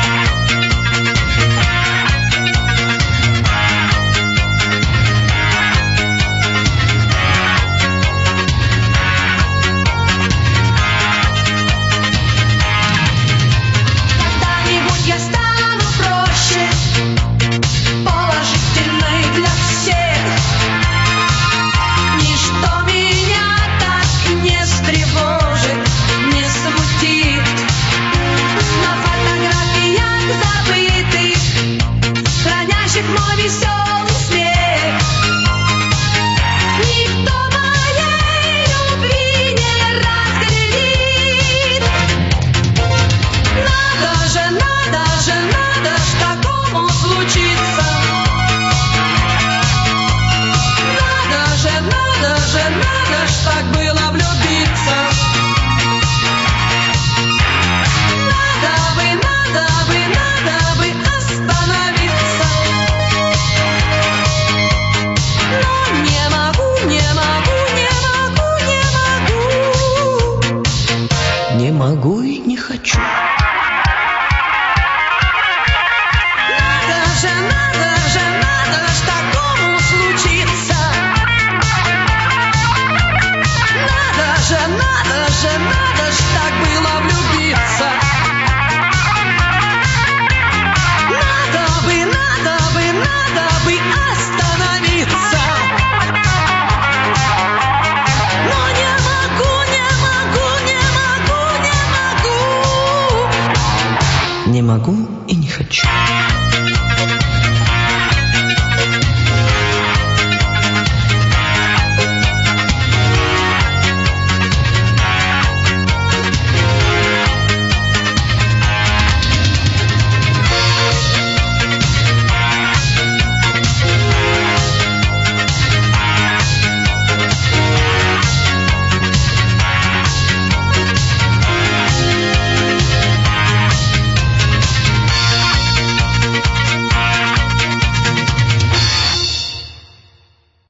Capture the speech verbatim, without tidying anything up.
Не могу и не хочу. Надо же, надо же, надо ж такому случиться. Надо же, надо же, надо ж так было влюбиться. Надо бы, надо бы, надо бы остановиться. Но не могу, не могу, не могу, не могу. Не могу и не хочу.